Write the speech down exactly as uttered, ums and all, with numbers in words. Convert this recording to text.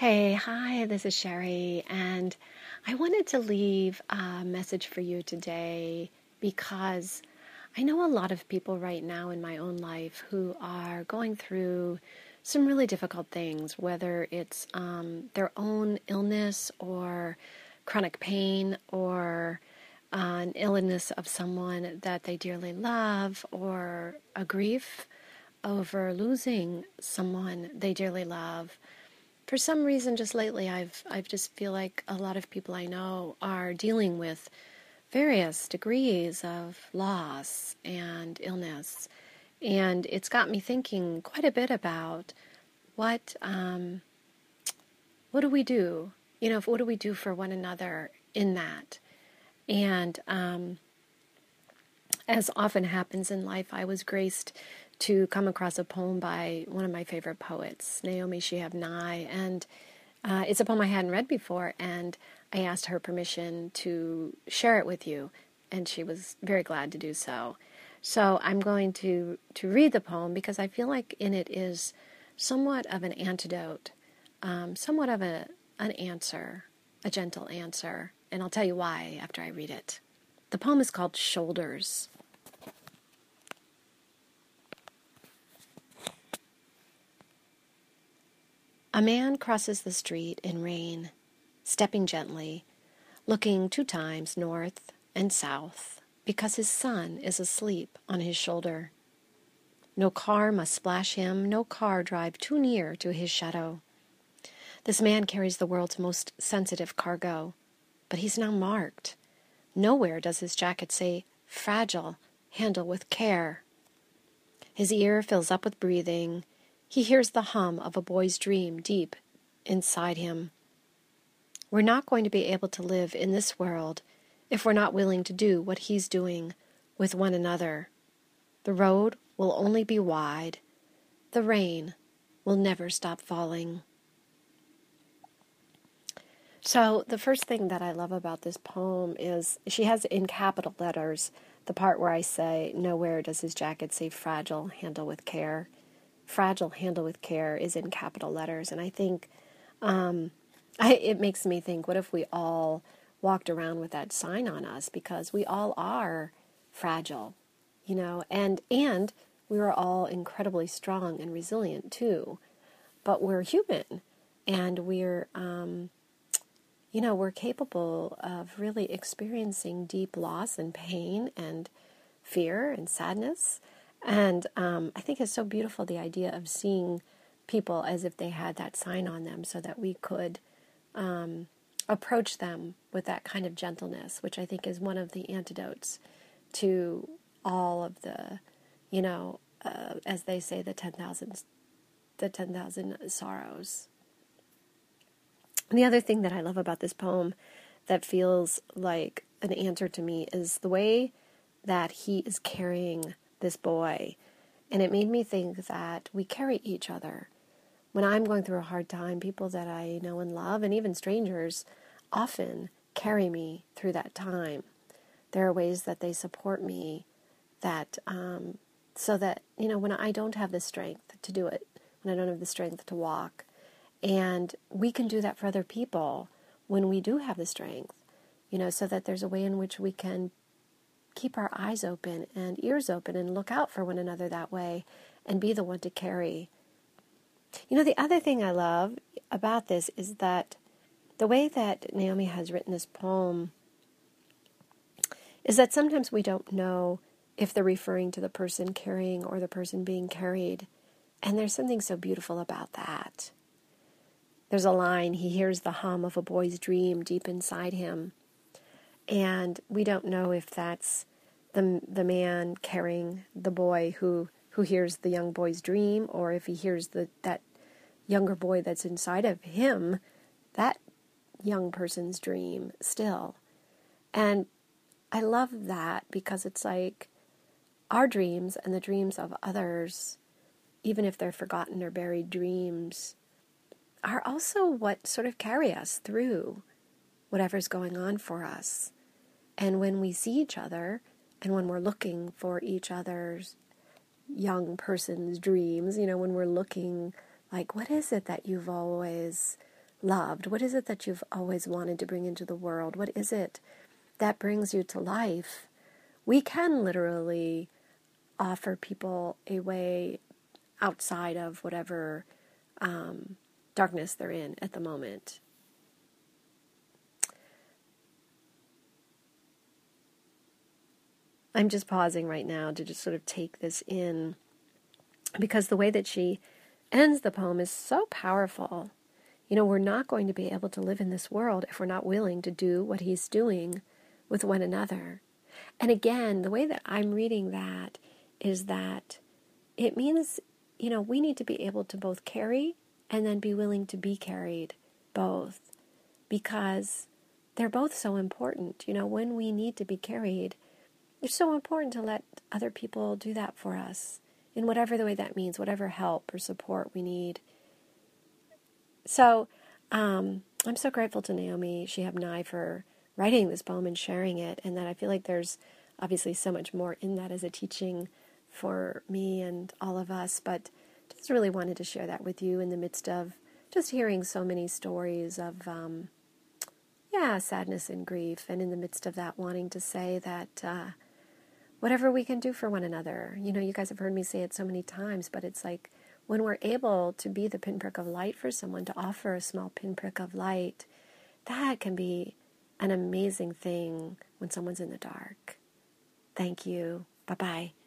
Hey, hi, this is Sherry, and I wanted to leave a message for you today because I know a lot of people right now in my own life who are going through some really difficult things, whether it's um, their own illness or chronic pain or uh, an illness of someone that they dearly love or a grief over losing someone they dearly love. For some reason, just lately, I've I've just feel like a lot of people I know are dealing with various degrees of loss and illness, and it's got me thinking quite a bit about what um, what do we do? You know, what do we do for one another in that? And um, as often happens in life, I was graced to come across a poem by one of my favorite poets, Naomi Shihab Nye, and uh, it's a poem I hadn't read before, and I asked her permission to share it with you, and she was very glad to do so. So I'm going to, to read the poem because I feel like in it is somewhat of an antidote, um, somewhat of a, an answer, a gentle answer, and I'll tell you why after I read it. The poem is called Shoulders. A man crosses the street in rain, stepping gently, looking two times north and south because his son is asleep on his shoulder. No car must splash him, no car drive too near to his shadow. This man carries the world's most sensitive cargo, but he's now marked. Nowhere does his jacket say, "Fragile, handle with care." His ear fills up with breathing. He hears the hum of a boy's dream deep inside him. We're not going to be able to live in this world if we're not willing to do what he's doing with one another. The road will only be wide. The rain will never stop falling. So the first thing that I love about this poem is she has in capital letters the part where I say, "Nowhere does his jacket say fragile, handle with care." Fragile, handle with care is in capital letters, and I think um, I, it makes me think, what if we all walked around with that sign on us, because we all are fragile, you know, and and we are all incredibly strong and resilient too, but we're human, and we're um, you know, we're capable of really experiencing deep loss and pain and fear and sadness. And um, I think it's so beautiful, the idea of seeing people as if they had that sign on them so that we could um, approach them with that kind of gentleness, which I think is one of the antidotes to all of the, you know, uh, as they say, the ten thousand, the ten thousand sorrows. And the other thing that I love about this poem that feels like an answer to me is the way that he is carrying this boy. And it made me think that we carry each other. When I'm going through a hard time, people that I know and love, and even strangers, often carry me through that time. There are ways that they support me that, um, so that, you know, when I don't have the strength to do it, when I don't have the strength to walk, and we can do that for other people when we do have the strength, you know, so that there's a way in which we can keep our eyes open and ears open and look out for one another that way and be the one to carry. You know, the other thing I love about this is that the way that Naomi has written this poem is that sometimes we don't know if they're referring to the person carrying or the person being carried. And there's something so beautiful about that. There's a line, he hears the hum of a boy's dream deep inside him. And we don't know if that's the the man carrying the boy who, who hears the young boy's dream, or if he hears the that younger boy that's inside of him, that young person's dream still. And I love that because it's like our dreams and the dreams of others, even if they're forgotten or buried dreams, are also what sort of carry us through whatever's going on for us. And when we see each other, and when we're looking for each other's young person's dreams, you know, when we're looking like, what is it that you've always loved? What is it that you've always wanted to bring into the world? What is it that brings you to life? We can literally offer people a way outside of whatever um, darkness they're in at the moment. I'm just pausing right now to just sort of take this in, because the way that she ends the poem is so powerful. You know, we're not going to be able to live in this world if we're not willing to do what he's doing with one another. And again, the way that I'm reading that is that it means, you know, we need to be able to both carry and then be willing to be carried, both, because they're both so important. You know, when we need to be carried, it's so important to let other people do that for us in whatever the way that means, whatever help or support we need. So um, I'm so grateful to Naomi Shihab Nye for writing this poem and sharing it, and that I feel like there's obviously so much more in that as a teaching for me and all of us, but just really wanted to share that with you in the midst of just hearing so many stories of, um, yeah, sadness and grief, and in the midst of that wanting to say that uh, whatever we can do for one another, you know, you guys have heard me say it so many times, but it's like when we're able to be the pinprick of light for someone, to offer a small pinprick of light, that can be an amazing thing when someone's in the dark. Thank you. Bye-bye.